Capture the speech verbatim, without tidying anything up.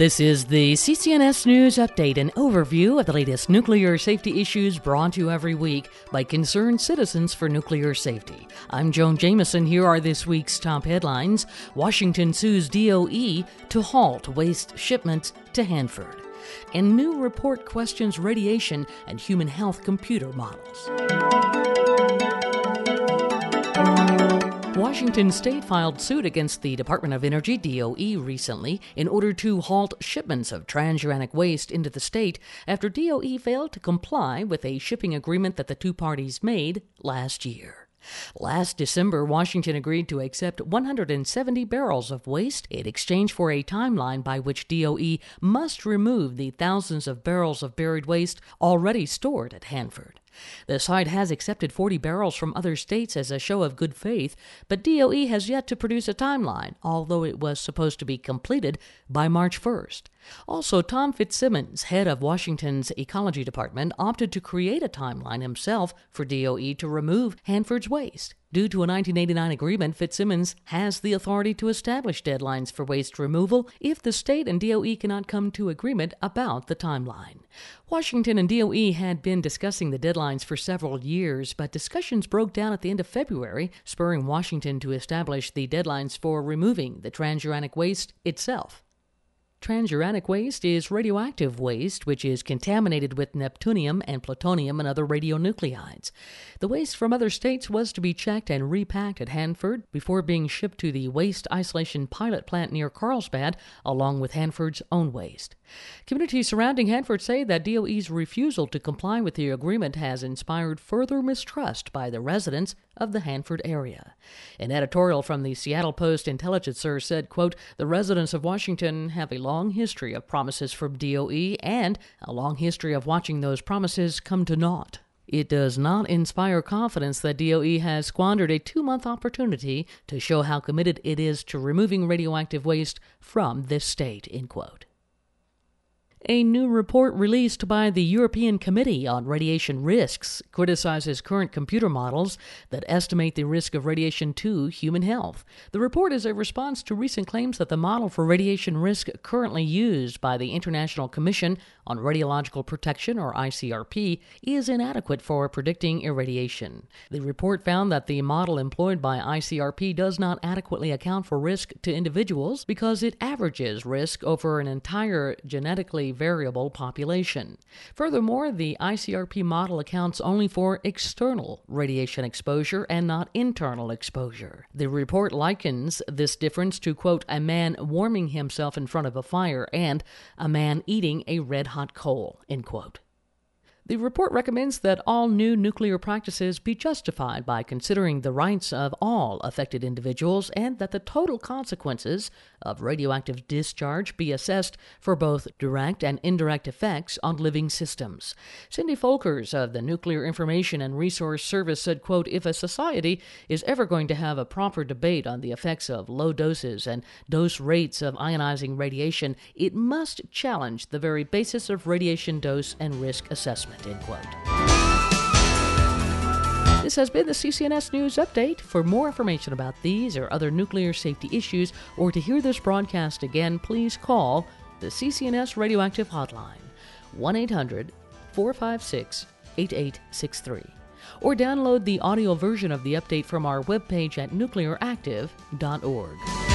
This is the C C N S News Update, an overview of the latest nuclear safety issues brought to you every week by concerned citizens for nuclear safety. I'm Joan Jameson. Here are this week's top headlines. Washington sues D O E to halt waste shipments to Hanford. And new report questions radiation and human health computer models. Washington State filed suit against the Department of Energy, D O E, recently in order to halt shipments of transuranic waste into the state after D O E failed to comply with a shipping agreement that the two parties made last year. Last December, Washington agreed to accept one hundred seventy barrels of waste in exchange for a timeline by which D O E must remove the thousands of barrels of buried waste already stored at Hanford. The site has accepted forty barrels from other states as a show of good faith, but D O E has yet to produce a timeline, although it was supposed to be completed by March first. Also, Tom Fitzsimmons, head of Washington's Ecology Department, opted to create a timeline himself for D O E to remove Hanford's waste. Due to a nineteen eighty-nine agreement, Fitzsimmons has the authority to establish deadlines for waste removal if the state and D O E cannot come to agreement about the timeline. Washington and D O E had been discussing the deadlines for several years, but discussions broke down at the end of February, spurring Washington to establish the deadlines for removing the transuranic waste itself. Transuranic waste is radioactive waste which is contaminated with neptunium and plutonium and other radionuclides. The waste from other states was to be checked and repacked at Hanford before being shipped to the waste isolation pilot plant near Carlsbad, along with Hanford's own waste. Communities surrounding Hanford say that D O E's refusal to comply with the agreement has inspired further mistrust by the residents of the Hanford area. An editorial from the Seattle Post-Intelligencer said, quote, "The residents of Washington have a long history of promises from D O E and a long history of watching those promises come to naught. It does not inspire confidence that D O E has squandered a two-month opportunity to show how committed it is to removing radioactive waste from this state," end quote. A new report released by the European Committee on Radiation Risks criticizes current computer models that estimate the risk of radiation to human health. The report is a response to recent claims that the model for radiation risk currently used by the International Commission on Radiological Protection, or I C R P, is inadequate for predicting irradiation. The report found that the model employed by I C R P does not adequately account for risk to individuals because it averages risk over an entire genetically variable population. Furthermore, the I C R P model accounts only for external radiation exposure and not internal exposure. The report likens this difference to, quote, "a man warming himself in front of a fire and a man eating a red-hot coal," end quote. The report recommends that all new nuclear practices be justified by considering the rights of all affected individuals and that the total consequences of radioactive discharge be assessed for both direct and indirect effects on living systems. Cindy Folkers of the Nuclear Information and Resource Service said, quote, "If a society is ever going to have a proper debate on the effects of low doses and dose rates of ionizing radiation, it must challenge the very basis of radiation dose and risk assessment," end quote. This has been the C C N S News Update. For more information about these or other nuclear safety issues, or to hear this broadcast again, please call the C C N S Radioactive Hotline, one eight hundred, four five six, eight eight six three, or download the audio version of the update from our webpage at nuclear active dot org.